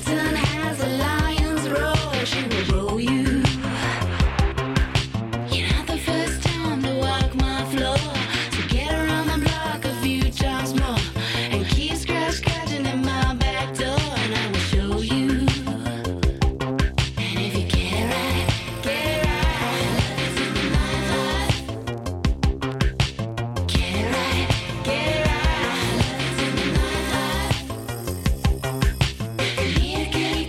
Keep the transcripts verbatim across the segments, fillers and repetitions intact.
Get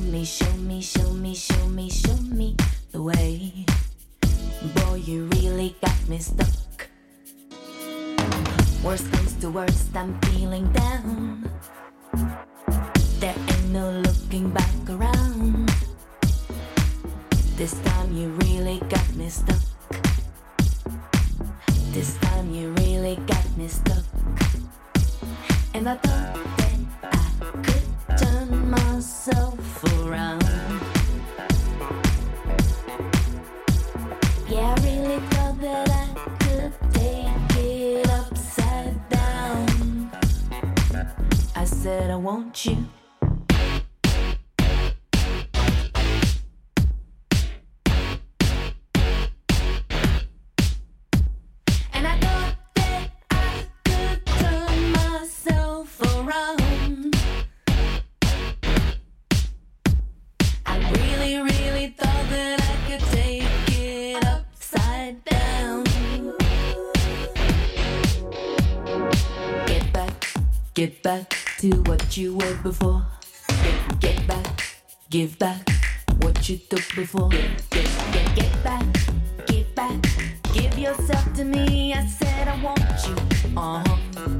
me, show me, show me, show me, show me the way. Boy, you really got me stuck. Worst comes to worst, I'm feeling down. There ain't no looking back around. This time you really got me stuck. This time you really got me stuck. And I thought that I could turn myself around. Yeah, I really thought that I could take it upside down. I said I want you. Get back to what you were before. Get, get back, give back what you took before. Get, get, get, get back, give back, give yourself to me. I said I want you. Uh-huh.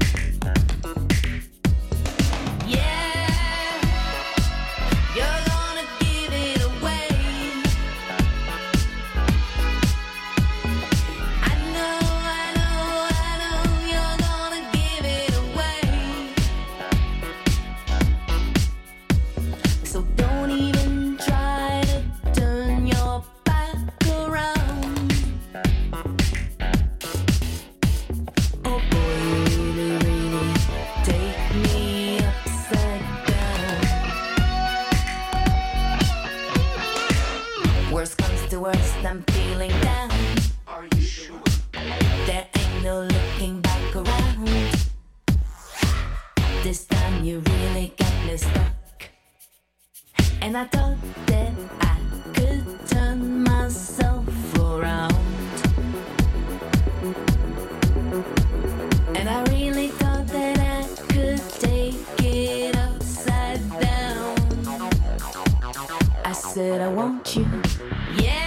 I'm feeling down. Are you sure? There ain't no looking back around. This time you really got me stuck. And I thought that I could turn myself around. And I really thought that I could take it upside down. I said I want you. Yeah.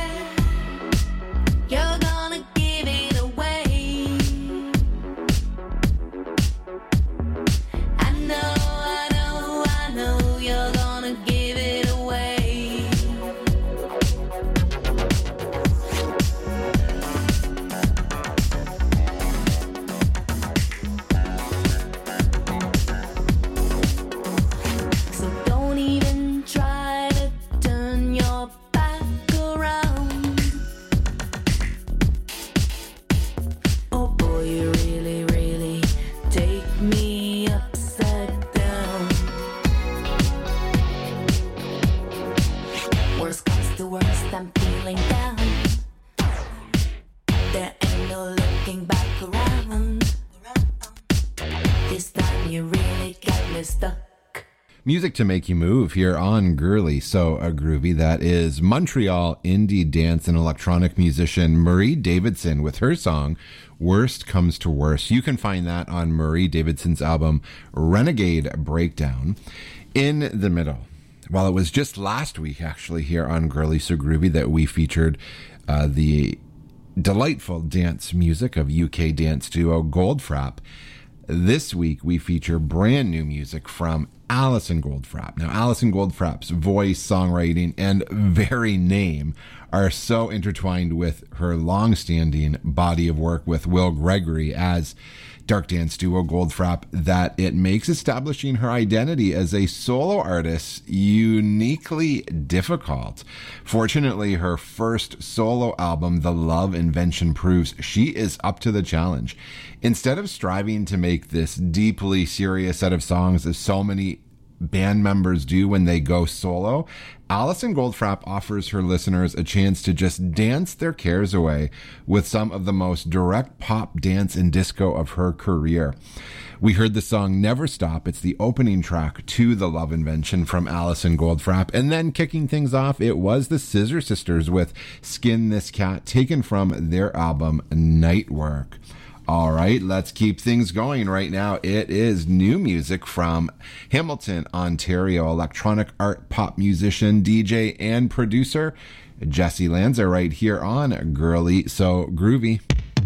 Music to make you move here on Girly So a Groovy. That is Montreal indie dance and electronic musician Marie Davidson with her song Worst Comes to Worst. You can find that on Marie Davidson's album Renegade Breakdown. In the middle, well, it was just last week actually here on Girly So Groovy that we featured uh, the delightful dance music of U K dance duo Goldfrapp. This week we feature brand new music from Alison Goldfrapp. Now, Alison Goldfrapp's voice, songwriting, and very name are so intertwined with her long-standing body of work with Will Gregory as dark dance duo Goldfrapp that it makes establishing her identity as a solo artist uniquely difficult. Fortunately, her first solo album, The Love Invention, proves she is up to the challenge. Instead of striving to make this deeply serious set of songs as so many band members do when they go solo, Alison Goldfrapp offers her listeners a chance to just dance their cares away with some of the most direct pop, dance, and disco of her career. We heard the song Never Stop. It's the opening track to The Love Invention from Alison Goldfrapp. And then kicking things off, it was the Scissor Sisters with Skin This Cat, taken from their album Night Work. All right, let's keep things going right now. It is new music from Hamilton, Ontario, electronic art pop musician, D J, and producer Jesse Lanza right here on Girly So Groovy.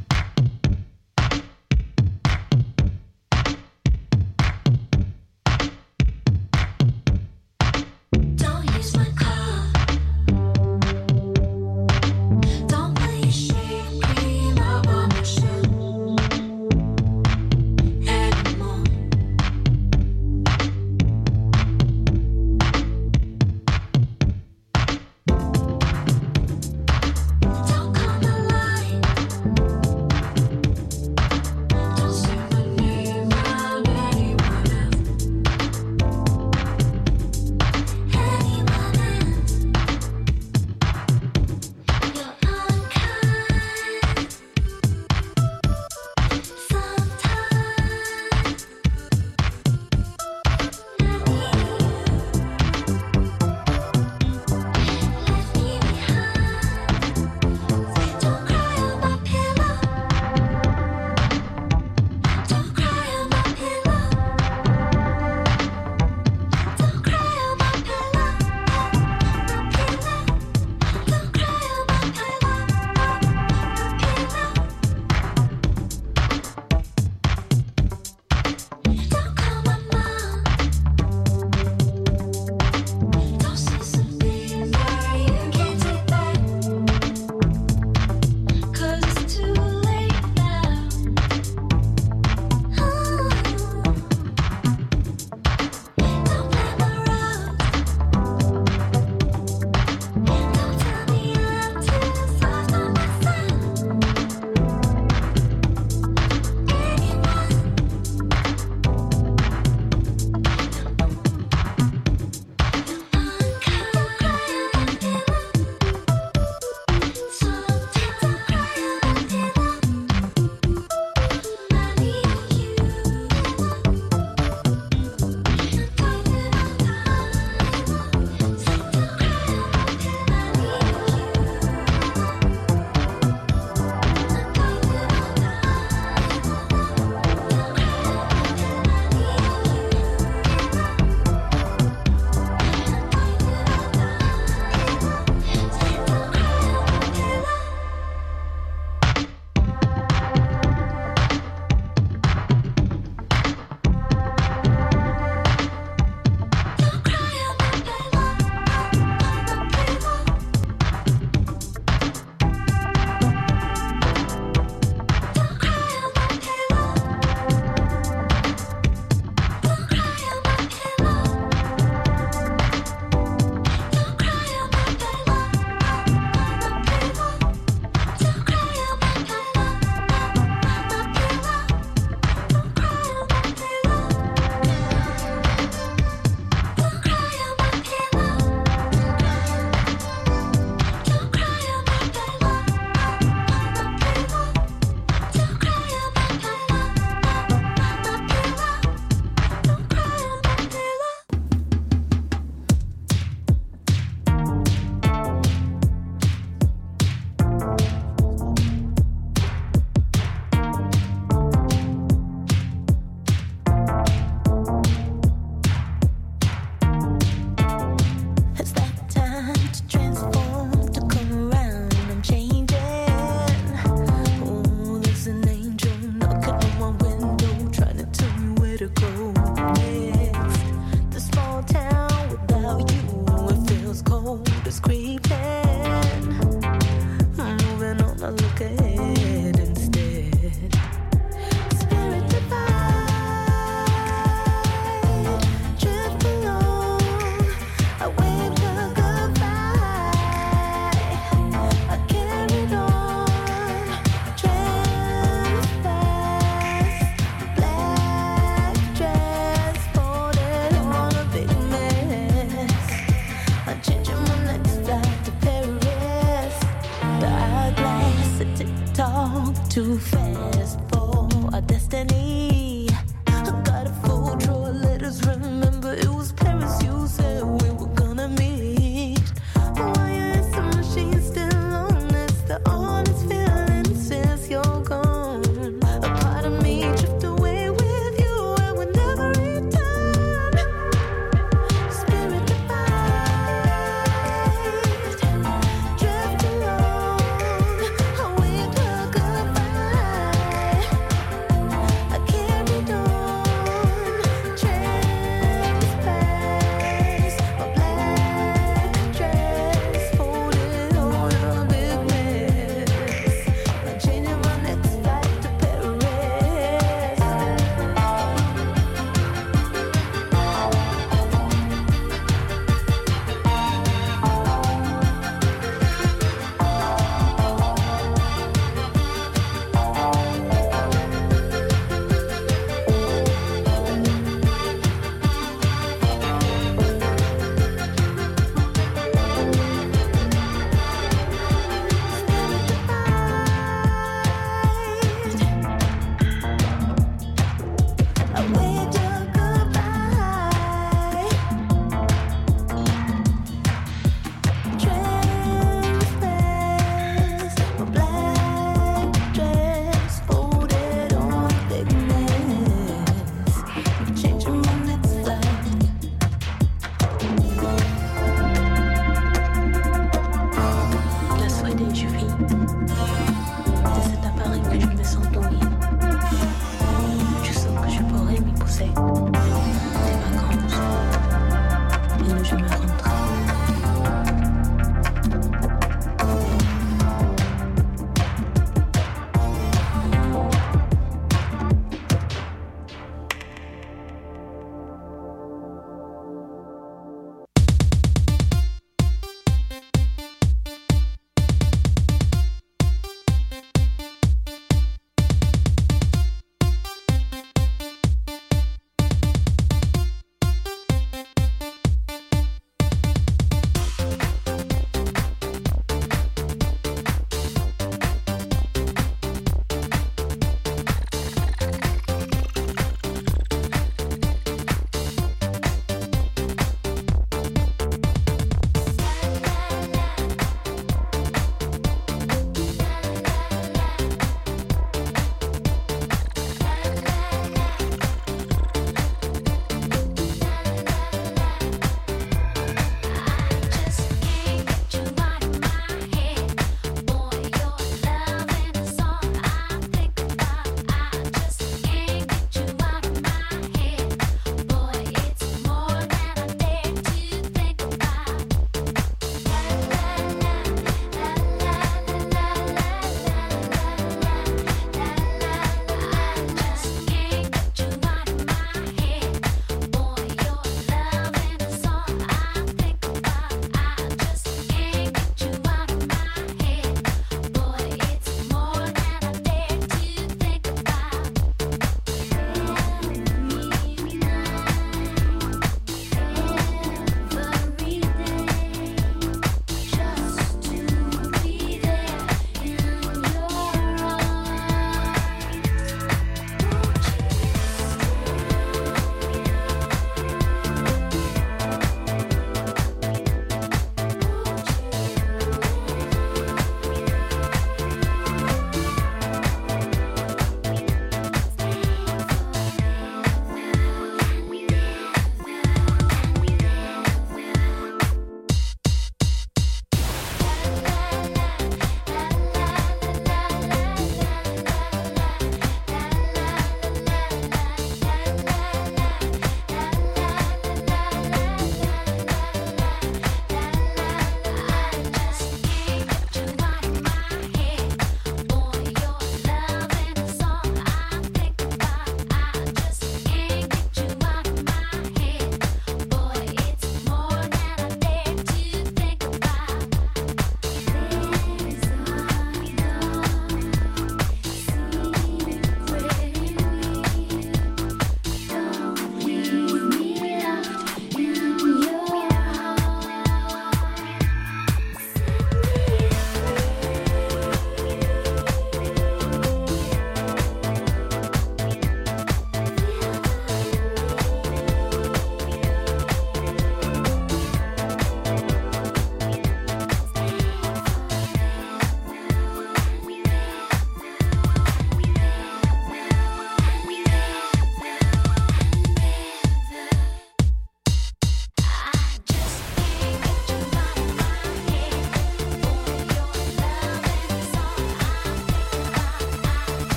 too fast for our destiny. I got a full drawer of letters, remember it was Paris you said we were gonna meet. Why is the machine still on? It's the honest feeling since you're gone.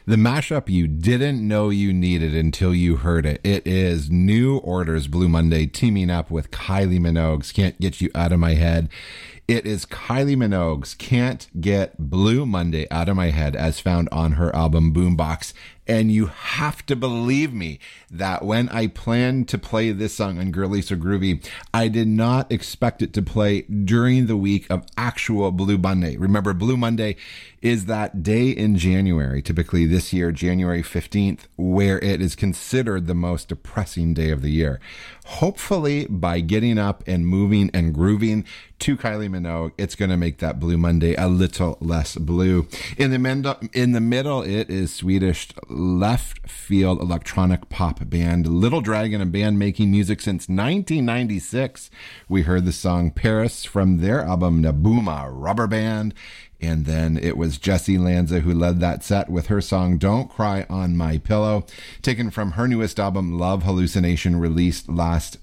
The mashup you didn't know you needed until you heard it. It is New Order's Blue Monday teaming up with Kylie Minogue's Can't Get You Out of My Head. It is Kylie Minogue's Can't Get Blue Monday Out of My Head as found on her album Boombox. And you have to believe me that when I planned to play this song on Girly So Groovy, I did not expect it to play during the week of actual Blue Monday. Remember, Blue Monday is that day in January, typically this year, January fifteenth, where it is considered the most depressing day of the year. Hopefully, by getting up and moving and grooving to Kylie Minogue, it's going to make that Blue Monday a little less blue. In the, men- in the middle, it is Swedish left field electronic pop band Little Dragon, a band making music since nineteen ninety-six. We heard the song Paris from their album Nabooma Rubber Band. And then it was Jessie Lanza who led that set with her song Don't Cry on My Pillow, taken from her newest album Love Hallucination, released last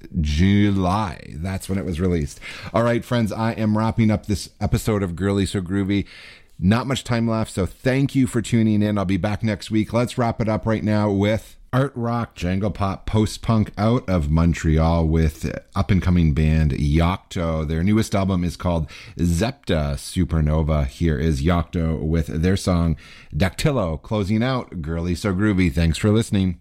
July. That's when it was released. All right, friends, I am wrapping up this episode of Girly So Groovy. Not much time left, so thank you for tuning in. I'll be back next week. Let's wrap it up right now with art rock, jangle pop, post-punk out of Montreal with up-and-coming band Yocto. Their newest album is called Zepta Supernova. Here is Yocto with their song Dactylo, closing out Girly So Groovy. Thanks for listening.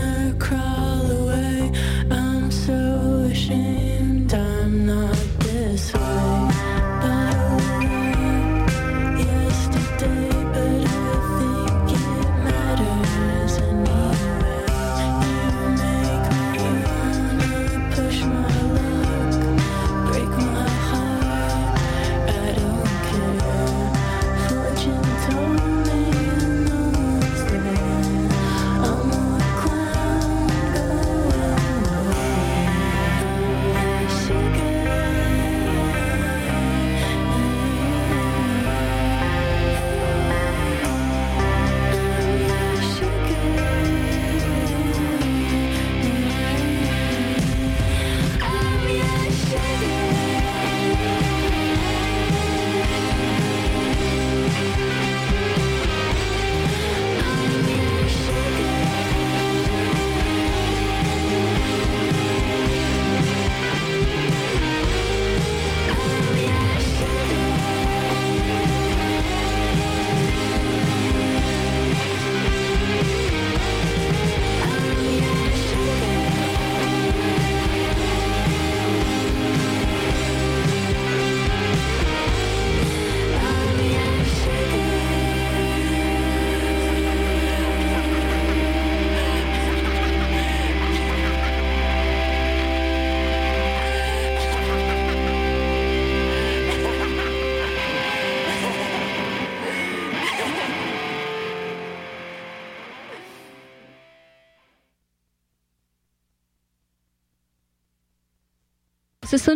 Ashamed I'm not this this way.